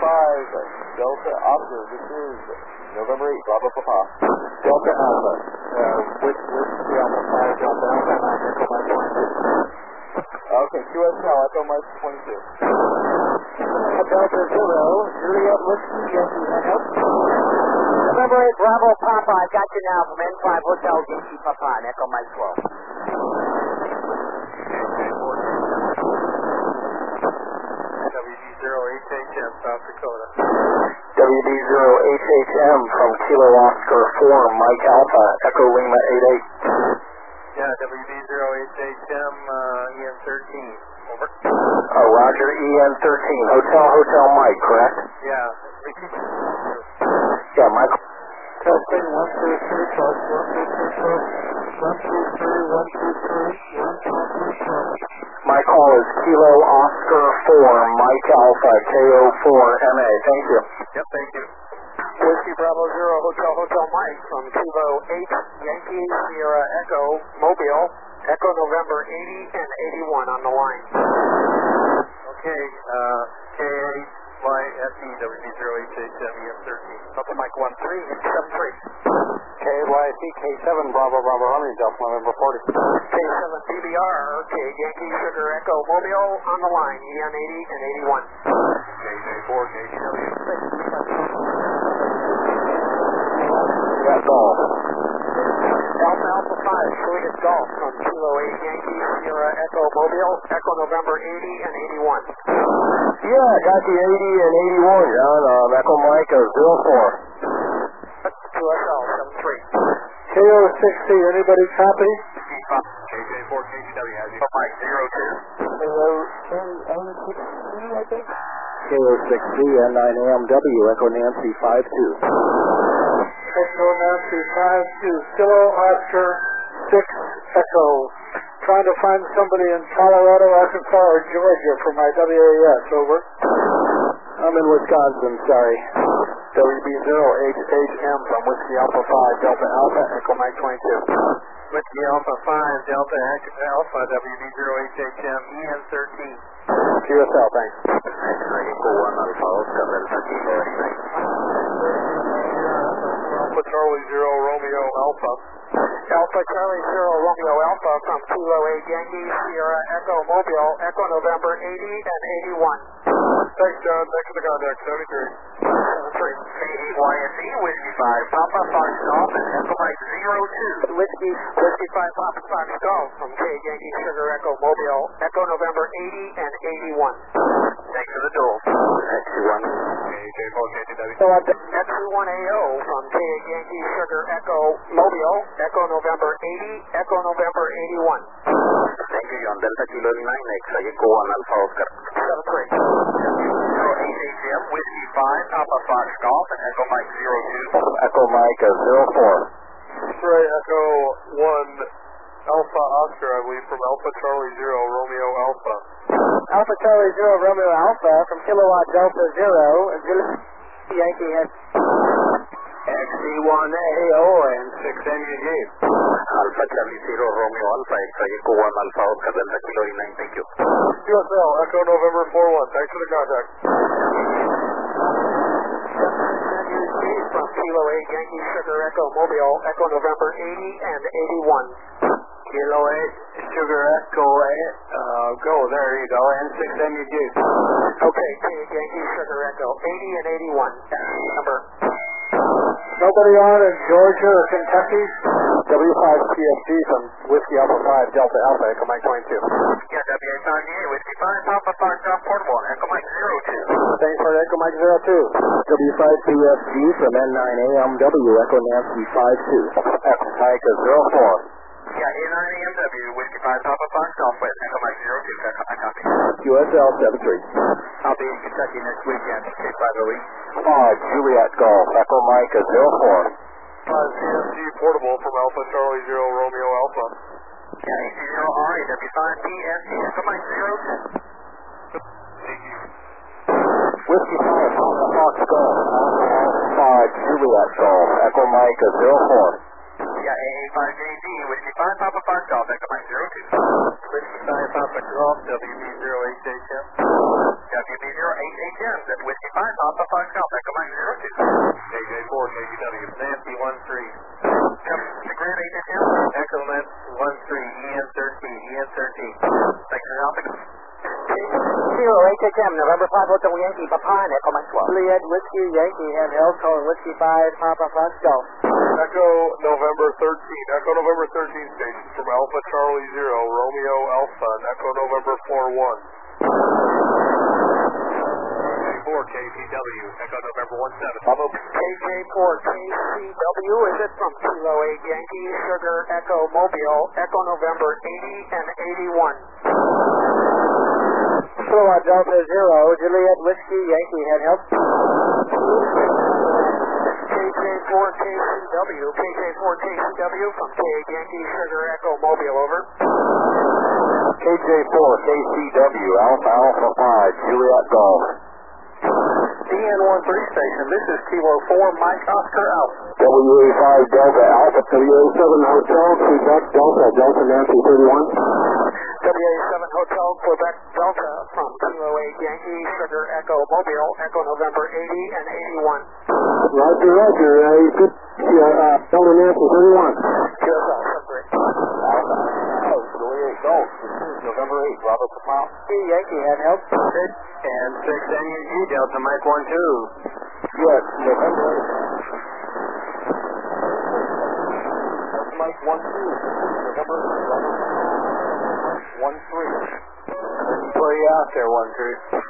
Delta Oscar, this is November 8, Bravo Papa. Delta Alpha, with the Alpha 5, Delta Alpha, 9, Echo Mike 22. Okay, QSL, Echo Mike 22. Delta 0, Juliet Whiskey, Yankee Echo. November 8, Bravo Papa, I got you now from N5 Hotel, Yankee Papa, and Echo Mike 12. WD0HHM, South Dakota. WD0HHM from Kilo Oscar 4, Mike Alpha, Echo Lima 88. Yeah, WD0HHM, EN13. Over. Roger, EN13, Hotel Mike, correct? Yeah. Yeah, Mike. Testing 123 plus 123 plus 123 123. My call is Kilo Oscar 4, Mike Alpha, KO4MA. Thank you. Yep, thank you. Whiskey Bravo 0, Hotel Mike from Kilo 8, Yankee Sierra Echo, Mobile, Echo November 80 and 81 on the line. Okay, KYSE, WD0HHM, EN13. Papa Mike 1373. KYC K7, Bravo Romeo, Delta November 40. K7 BBR, okay, Yankee Sugar Echo Mobile on the line, EN 80 and 81. KJ4, KGW. That's all. Alpha 5, Juliet Golf from Kilo 8, Yankee Sierra Echo Mobile, Echo November 80 and 81. Yeah, I got the 80 and 81, John. Echo Mike 04. QSL 73. KO60, anybody copy? KJ4, KGW has you. Mike 02. I think. KO60, N9AMW, Echo Nancy 52. Echo Nancy 52, Kilo Oscar 6 Echo. Trying to find somebody in Colorado, Arkansas, or Georgia for my WAS. Over. I'm in Wisconsin, sorry. WB0HHM from Whiskey Alpha 5, Delta Alpha, Echo Mike 22. Whiskey Alpha 5, Delta Alpha, WD0HHM, EN13. QSL, thanks. Echo 1 Alpha, Oscar Delta Kilo. Alpha Charlie 0, Romeo Alpha. Alpha Charlie 0 Romeo Alpha from Kilo 8 Yankee Sierra Echo Mobile, Echo November 80 and 81. Thanks, John. Thanks for the contact. 73. 73. KYSE, Whiskey 5, Papa Fox Golf, and Echo Mike 02. Whiskey 5 Papa Fox Golf from K Yankee Sugar Echo Mobile, Echo November 80 and 81. Thanks for the duel. X1. KJ4, KGW. So X1AO from K Yankee Sugar Echo Mobile, Echo November 80, Echo November 81. Thank you, John. Delta Kilo 9X, Echo 1 Alpha, Oscar. 73. WD0HHM, Whiskey 5, Papa Fox Golf, and Echo Mike 02. Echo Mike 04. X-Ray Echo 1, Alpha Oscar, I believe, from Alpha Charlie 0, Romeo Alpha. Alpha Charlie 0 Romeo Alpha from Kilowatt Delta 0, Yankee has XC1AO and 6NUG. Alpha Charlie 0 Romeo Alpha, Echo 1 Alpha, Oscar Delta Kilo 9, thank you. QSL, Echo November 41. Thanks for the contact. from Kilo 8 Yankee Sugar Echo Mobile, Echo November 80 and 81. Kilo 8 Sugar Echo 8, go, there you go, N6NUG. Okay, Yankee Sugar Echo 80 and 81. Number. Nobody on in Georgia or Kentucky? W5CFG from Whiskey Alpha 5, Delta Alpha, Echo Mike 22. Yeah, WA5DA, Whiskey 5, Papa Fox Golf Portable, Echo Mike 02. Thanks for Echo Mike 02. W5CFG from N9AMW, Echo Nancy 52. Echo Mike 04. Yeah, A9AMW, Whiskey 5, Papa Fox Golf with Echo Mike 02. I copy. QSL 73. I'll be in Kentucky next weekend, K5OE. Juliet Golf, Echo Mike 04. CFG Portable from Alpha Charlie 0, Romeo Alpha. Yeah, AC0RA, W5PSG, Echo Mike 02. Thank you. Whiskey 5, Alpha Fox Golf, Alpha 5, Juliet Golf, Echo Mike 04. Yeah, AA5JD, Whiskey 5, Papa Fox Golf, Echo Mike 02. Whiskey 5, Papa Golf, WB0HHM. WB0HHM, that's Whiskey Papa Fox Golf, Echo Mike 02. KJ4, KGW, Nancy 13. The Grand 8 and down. Echo Nancy 13, EN13, EN13. Thanks for helping. Zero HHM, November 5 Hotel Yankee, Papa, and Echo Mike 12. Juliet Whiskey Yankee handheld, calling Whiskey 5 Papa Fox Golf. Echo November 13, Echo November 13 station from Alpha Charlie 0, Romeo Alpha, and Echo November 41. KJ4 KPW, Echo November 17. Bravo. KJ4 KCW, is it from Kilo 8 Yankee, Sugar Echo Mobile, Echo November 80 and 81. Kilowatt Delta 0, Juliet Whiskey Yankee handheld. KJ4 KCW, KJ4 KCW from K8 Yankee, Sugar Echo Mobile, over. KJ4 KCW, Alpha Alpha 5, Juliet Golf. EN13 station, this is Kilo 4, Mike Oscar Alpha. WA5 Delta Alpha, WA7 Hotel, Quebec Delta, Delta Nancy 31. WA7 Hotel, Quebec Delta from Kilo 8 Yankee, Sugar Echo Mobile, Echo November 80 and 81. Roger, Roger, Delta Nancy 31. Just awesome, great. Alpha, Juliet Golf, November 8, Bravo Papa. Yankee handheld. And 6 NUG, Delta Mike 12. Yes, November 8. Delta Mike 12, November 13. Play out there, 13.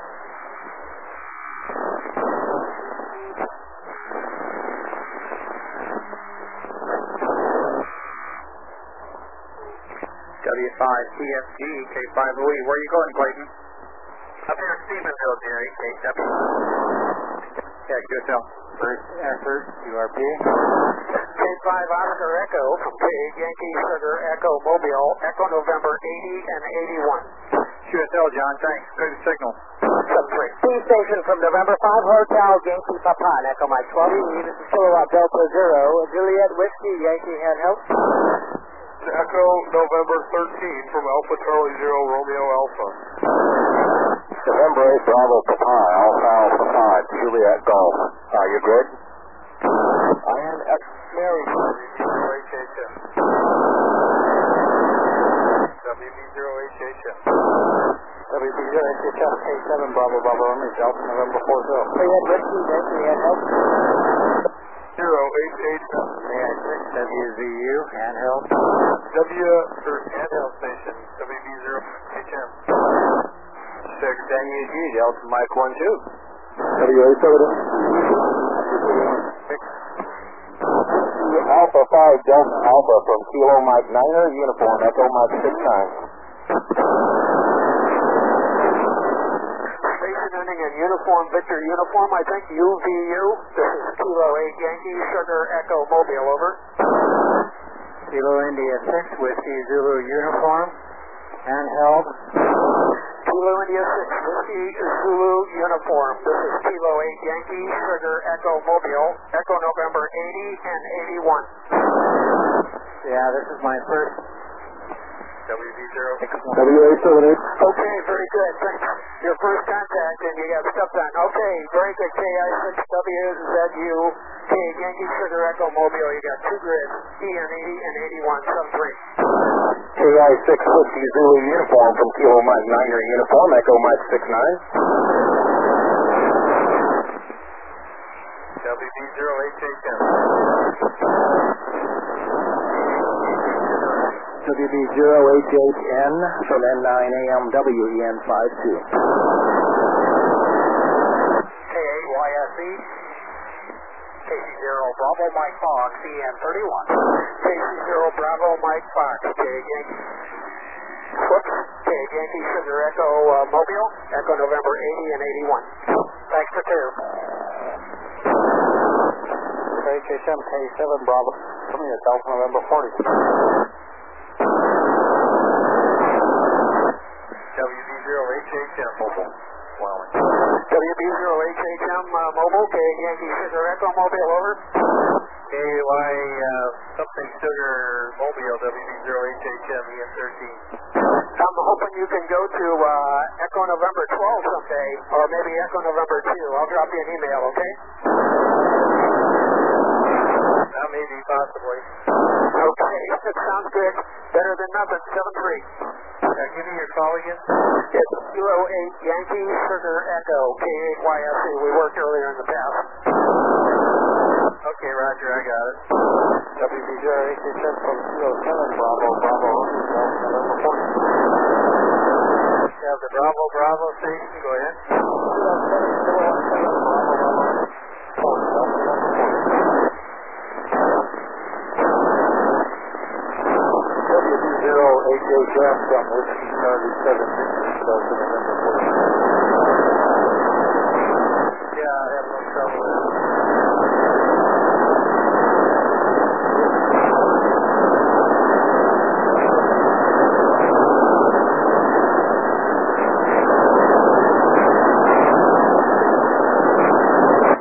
W5 TFG, K5 Louis. Where are you going, Clayton? Up here in Stephenville, Jerry, KW. Yeah, QSL. First effort, URP. K5 Oscar Echo from K8 Yankee, Sugar Echo Mobile, Echo November 80 and 81. QSL, John, thanks. Good signal. B station from November 5 Hotel Yankee Papa, and Echo Mike 12. This is Kilowatt Delta 0, Juliet Whiskey Yankee handheld. Echo November 13 from Alpha Charlie 0, Romeo Alpha. November 8, Bravo Papa, Alpha Alpha 5, Juliet Golf. Are you good? I am X Mary, WB0HHM. WB0HHM. WB0HHM, K7, Bravo Bravo, Romeo, Delta November 40. Juliet Whiskey Yankee handheld. 0HHM. WZU, handheld. Handheld station, WB0HM. 6 NUG, Delta Mike 12. WA7. Alpha 5 Delta Alpha from Kilo Mike 9er, uniform, Echo Mike 69. Station ending in uniform, Victor uniform, I think UVU. This is Kilo 8 Yankee, Sugar Echo Mobile, over. Kilo India 6, Whiskey Zulu uniform, handheld. Kilo India 6, Whiskey Zulu uniform. This is Kilo 8 Yankee, Sugar Echo Mobile, Echo November 80 and 81. Yeah, this is my first WB0. WA78. Okay, very good. Thanks. Your first contact, and you got stuff done. Okay, very good. KI6WZU, K Yankee Sugar Echo Mobile. You got two grids, EN80 and 81, sub 3. KI6 Whiskey Zulu uniform from Kilo Mike 9er, uniform, Echo Mike 69. WB0HHM. WB0HHN from N9AMW, EN52. K8YSE, KC0 Bravo Mike Fox, EN31. KC0 Bravo Mike Fox, K Yankee. Whoops, K Yankee Sugar Echo Mobile, Echo November 80 and 81. Thanks for two. HHM K7 Bravo, coming at Delta November 40. WB0HHM mobile. WB0HHM mobile, K Yankee Sugar Echo Mobile, over. KY Something Sugar Mobile, WB0HHM, EN13. I'm hoping you can go to Echo November 12 someday, or maybe Echo November 2. I'll drop you an email, okay? That may be possibly. Okay, that sounds good. Better than nothing, 7-3. Give me your call again. It's 208 Yankee Sugar Echo, KHYSE. We worked earlier in the past. Okay, Roger, I got it. WB0HHM from 207, Bravo, Bravo, November 14. You have the Bravo, Bravo station, go ahead. 207, from Whiskey Charlie 7 November 14. Yeah, I have no trouble with